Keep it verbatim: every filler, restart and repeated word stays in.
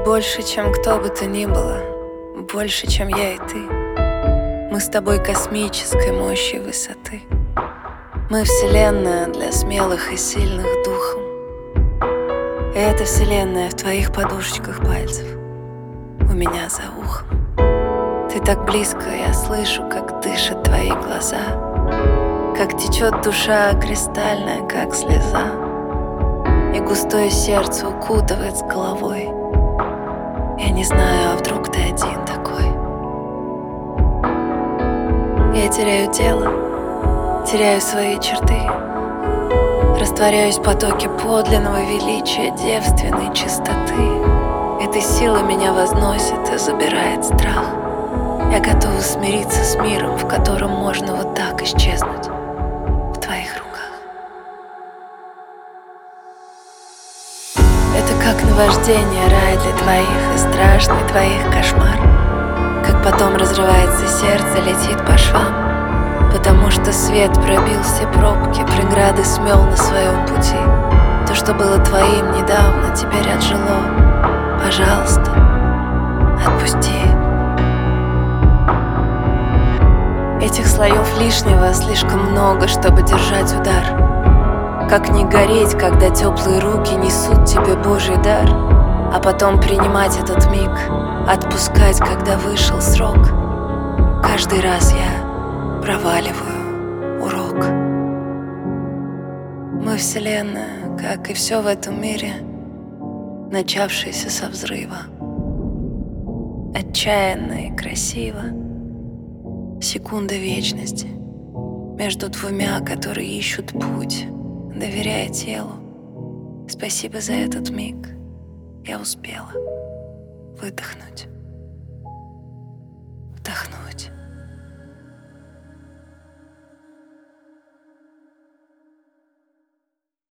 больше, чем кто бы то ни было, больше, чем я и ты. Мы с тобой космической мощи и высоты. Мы вселенная для смелых и сильных духом. И эта вселенная в твоих подушечках пальцев, у меня за ухом. Ты так близко, я слышу, как дышат твои глаза, как течет душа кристальная, как слеза, и густое сердце укутывает с головой. Я не знаю, а вдруг ты один такой. Я теряю тело, теряю свои черты, растворяюсь в потоке подлинного величия, девственной чистоты. Эта сила меня возносит и забирает страх. Я готова смириться с миром, в котором можно вот так исчезнуть в твоих руках. Это как наваждение, рай для твоих и страшный твоих кошмар. Как потом разрывается сердце, летит по швам, потому что свет пробил все пробки, преграды смел на своем пути. То, что было твоим недавно, теперь отжило. Пожалуйста, отпусти. Этих слоев лишнего слишком много, чтобы держать удар. Как не гореть, когда теплые руки несут тебе Божий дар, а потом принимать этот миг, отпускать, когда вышел срок. Каждый раз я проваливаю урок. Мы вселенная, как и все в этом мире, начавшаяся со взрыва. Отчаянно и красиво. Секунда вечности между двумя, которые ищут путь, доверяя телу. Спасибо за этот миг. Я успела выдохнуть.